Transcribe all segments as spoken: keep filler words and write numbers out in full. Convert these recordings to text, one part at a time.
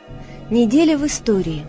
Неделя в истории.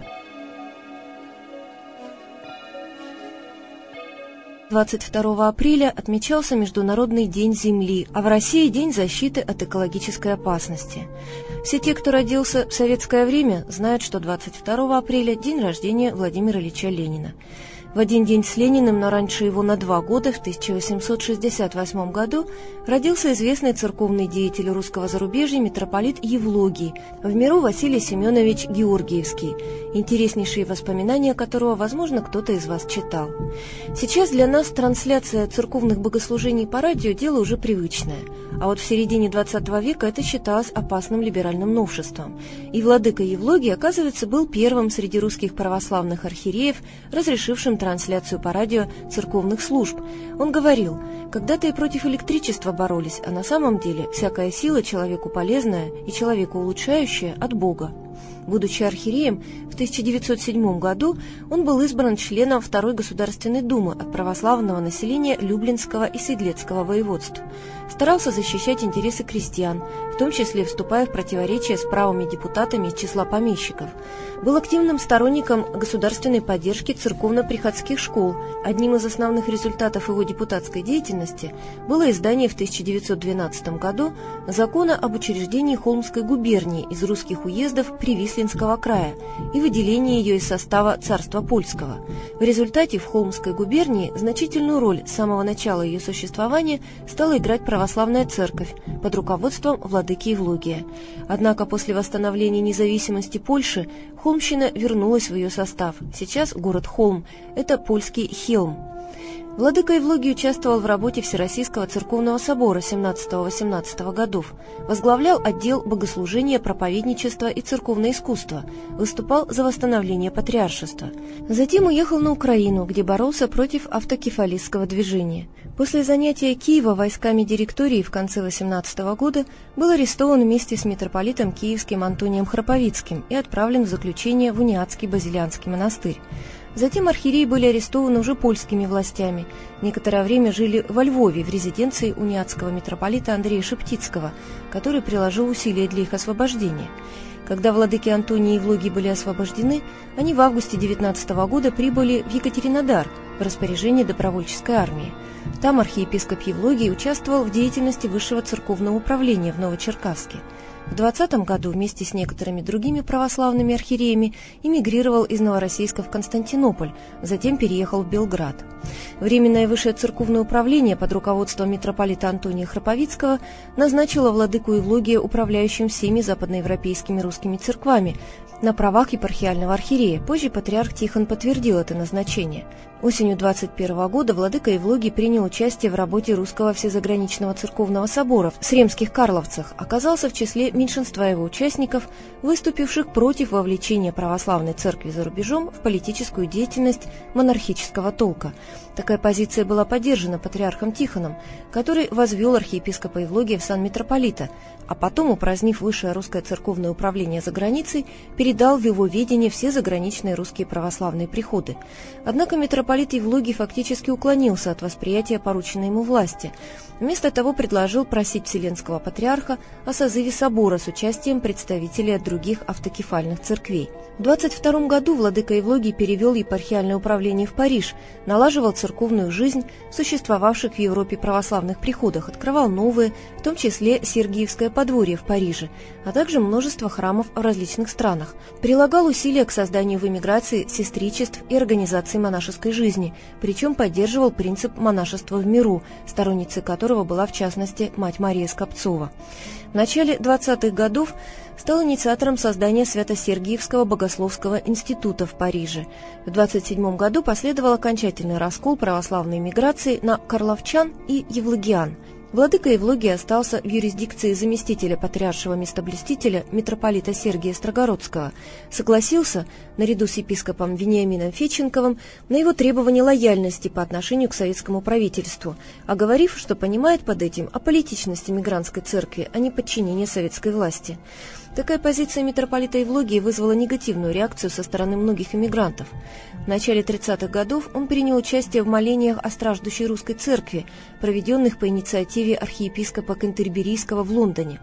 двадцать второго апреля отмечался Международный день Земли, а в России День защиты от экологической опасности. Все те, кто родился в советское время, знают, что двадцать второго апреля – день рождения Владимира Ильича Ленина. В один день с Лениным, но раньше его на два года, в тысяча восемьсот шестьдесят восьмом году, родился известный церковный деятель русского зарубежья митрополит Евлогий, в миру Василий Семенович Георгиевский, интереснейшие воспоминания которого, возможно, кто-то из вас читал. Сейчас для нас трансляция церковных богослужений по радио – дело уже привычное, а вот в середине двадцатого века это считалось опасным либеральным новшеством. И владыка Евлогий, оказывается, был первым среди русских православных архиереев, разрешившим трансляцию по радио церковных служб. Он говорил: «Когда-то и против электричества боролись, а на самом деле всякая сила человеку полезная и человеку улучшающая от Бога». Будучи архиереем, в тысяча девятьсот седьмом году он был избран членом Второй Государственной Думы от православного населения Люблинского и Седлецкого воеводств. Старался защищать интересы крестьян, в том числе вступая в противоречие с правыми депутатами из числа помещиков. Был активным сторонником государственной поддержки церковно-приходских школ. Одним из основных результатов его депутатской деятельности было издание в тысяча девятьсот двенадцатом году закона об учреждении Холмской губернии из русских уездов Привислинского края и выделении ее из состава царства польского. В результате в Холмской губернии значительную роль с самого начала ее существования стала играть православная церковь под руководством владыки Евлогия. Однако после восстановления независимости Польши Холмщина вернулась в ее состав. Сейчас город Холм – это польский Хелм. Владыка Евлогий участвовал в работе Всероссийского церковного собора семнадцатого-восемнадцатого годов, возглавлял отдел богослужения, проповедничества и церковное искусство, выступал за восстановление патриаршества. Затем уехал на Украину, где боролся против автокефалистского движения. После занятия Киева войсками директории в конце восемнадцатого года был арестован вместе с митрополитом киевским Антонием Храповицким и отправлен в заключение в Униатский Базилианский монастырь. Затем архиереи были арестованы уже польскими властями. Некоторое время жили во Львове в резиденции униатского митрополита Андрея Шептицкого, который приложил усилия для их освобождения. Когда владыки Антоний и Евлогий были освобождены, они в августе девятнадцатого года прибыли в Екатеринодар в распоряжение добровольческой армии. Там архиепископ Евлогий участвовал в деятельности высшего церковного управления в Новочеркасске. В двадцатом году вместе с некоторыми другими православными архиереями эмигрировал из Новороссийска в Константинополь, затем переехал в Белград. Временное высшее церковное управление под руководством митрополита Антония Храповицкого назначило владыку Евлогия управляющим всеми западноевропейскими русскими церквами на правах епархиального архиерея. Позже патриарх Тихон подтвердил это назначение. Осенью двадцать первого года владыка Евлогий принял участие в работе Русского Всезаграничного Церковного Собора в Сремских Карловцах, оказался в числе меньшинства его участников, выступивших против вовлечения православной церкви за рубежом в политическую деятельность монархического толка. Такая позиция была поддержана патриархом Тихоном, который возвел архиепископа Евлогия в сан митрополита, а потом, упразднив высшее русское церковное управление за границей, передал в его ведение все заграничные русские православные приходы. Однако митрополит Евлогий фактически уклонился от восприятия порученной ему власти. Вместо того предложил просить Вселенского патриарха о созыве собора с участием представителей от других автокефальных церквей. В двадцать втором году владыка Евлогий перевел епархиальное управление в Париж, налаживал церковную жизнь в существовавших в Европе православных приходах, открывал новые, в том числе Сергиевское подворье в Париже, а также множество храмов в различных странах. Прилагал усилия к созданию в эмиграции сестричеств и организации монашеской жизни, причем поддерживал принцип монашества в миру, сторонницей которого была в частности мать Мария Скопцова. В начале двадцатых годов стал инициатором создания Свято-Сергиевского богословского института в Париже. В двадцать седьмом году последовал окончательный раскол православной эмиграции на карловчан и евлогиан. Владыка Евлогий остался в юрисдикции заместителя патриаршего местоблюстителя митрополита Сергия Строгородского, согласился, наряду с епископом Вениамином Федченковым, на его требование лояльности по отношению к советскому правительству, оговорив, что понимает под этим аполитичность эмигрантской церкви, а не подчинение советской власти. Такая позиция митрополита Евлогия вызвала негативную реакцию со стороны многих эмигрантов. В начале тридцатых годов он принял участие в молениях о страждущей русской церкви, проведенных по инициативе архиепископа Кентерберийского в Лондоне.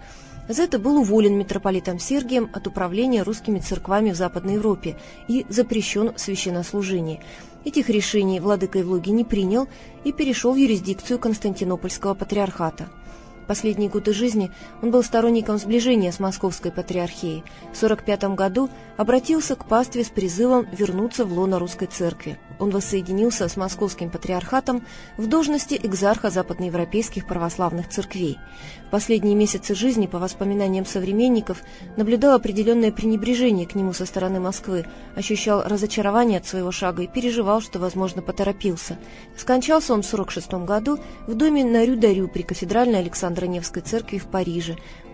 За это был уволен митрополитом Сергием от управления русскими церквами в Западной Европе и запрещен в священнослужении. Этих решений владыка Евлогий не принял и перешел в юрисдикцию Константинопольского патриархата. В последние годы жизни он был сторонником сближения с Московской патриархией. В сорок пятом году обратился к пастве с призывом вернуться в лоно русской церкви. Он воссоединился с Московским патриархатом в должности экзарха западноевропейских православных церквей. В последние месяцы жизни, по воспоминаниям современников, наблюдал определенное пренебрежение к нему со стороны Москвы, ощущал разочарование от своего шага и переживал, что, возможно, поторопился. Скончался он в сорок шестом году в доме на Рю-д'Арю при кафедральной Александро-Невской церкви в Париже.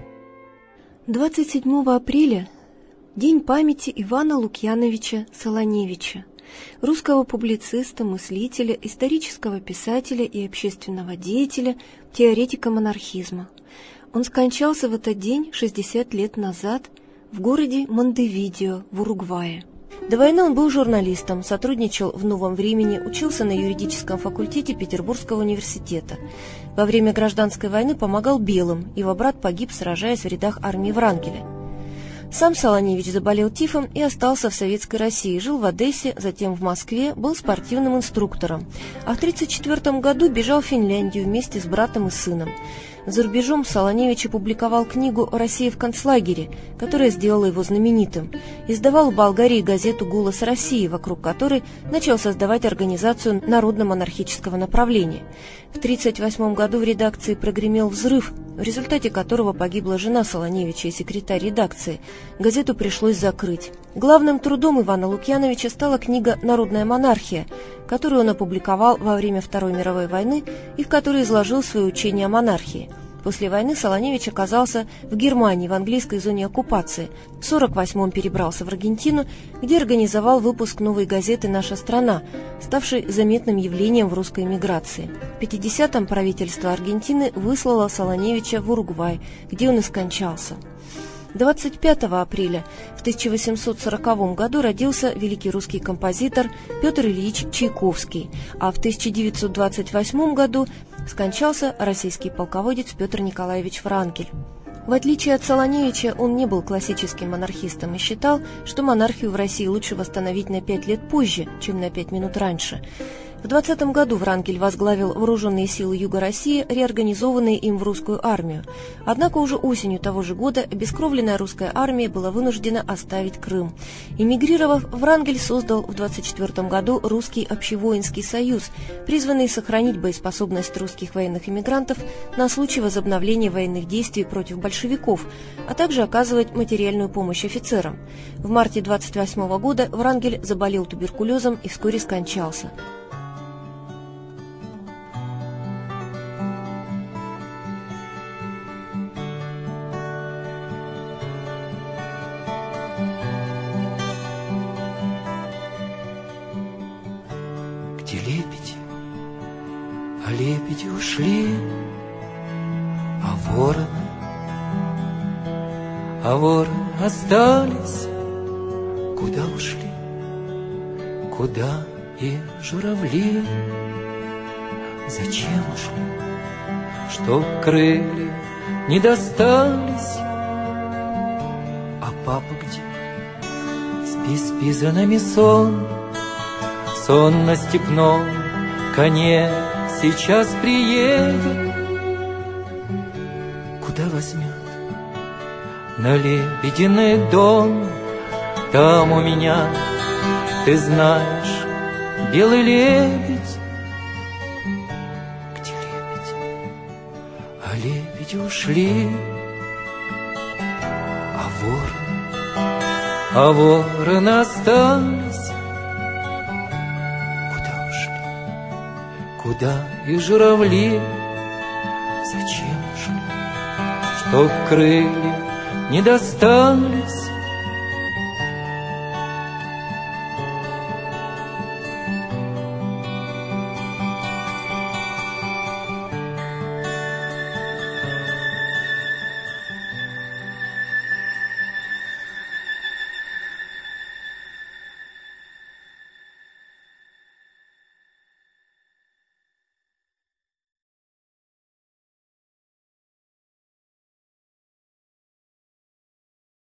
двадцать седьмого апреля – день памяти Ивана Лукьяновича Солоневича, русского публициста, мыслителя, исторического писателя и общественного деятеля, теоретика монархизма. Он скончался в этот день шестьдесят лет назад в городе Монтевидео в Уругвае. До войны он был журналистом, сотрудничал в «Новом времени», учился на юридическом факультете Петербургского университета. Во время гражданской войны помогал белым, его брат погиб, сражаясь в рядах армии Врангеля. Сам Солоневич заболел тифом и остался в Советской России, жил в Одессе, затем в Москве, был спортивным инструктором, а в тридцать четвёртом году бежал в Финляндию вместе с братом и сыном. За рубежом Солоневич опубликовал книгу «Россия в концлагере», которая сделала его знаменитым. Издавал в Болгарии газету «Голос России», вокруг которой начал создавать организацию народно-монархического направления. В тридцать восьмом году в редакции прогремел взрыв, в результате которого погибла жена Солоневича и секретарь редакции. Газету пришлось закрыть. Главным трудом Ивана Лукьяновича стала книга «Народная монархия», которую он опубликовал во время Второй мировой войны и в которой изложил свои учения о монархии. После войны Солоневич оказался в Германии, в английской зоне оккупации. В сорок восьмом перебрался в Аргентину, где организовал выпуск новой газеты «Наша страна», ставшей заметным явлением в русской эмиграции. В пятидесятом правительство Аргентины выслало Солоневича в Уругвай, где он и скончался. двадцать пятого апреля в тысяча восемьсот сороковом году родился великий русский композитор Петр Ильич Чайковский, а в тысяча девятьсот двадцать восьмом году скончался российский полководец Петр Николаевич Врангель. В отличие от Солоневича, он не был классическим монархистом и считал, что монархию в России лучше восстановить на пять лет позже, чем на пять минут раньше. В двадцатом году Врангель возглавил вооруженные силы Юга России, реорганизованные им в русскую армию. Однако уже осенью того же года обескровленная русская армия была вынуждена оставить Крым. Эмигрировав, Врангель создал в двадцать четвёртом году Русский общевоинский союз, призванный сохранить боеспособность русских военных эмигрантов на случай возобновления военных действий против большевиков, а также оказывать материальную помощь офицерам. В марте двадцать восьмого года Врангель заболел туберкулезом и вскоре скончался. Где лебеди, а лебеди ушли, а вороны, а вороны остались. Куда ушли, куда и журавли? Зачем ушли, чтоб крылья не достались? А папа где? Спи, спи, за нами сон. Сон на степном коне сейчас приедет. Куда возьмет? На лебединый дом. Там у меня, ты знаешь, белый лебедь. Где лебедь? А лебеди ушли. А вороны, а вороны остались. Куда и журавли? Зачем ушли, чтоб крылья не достались?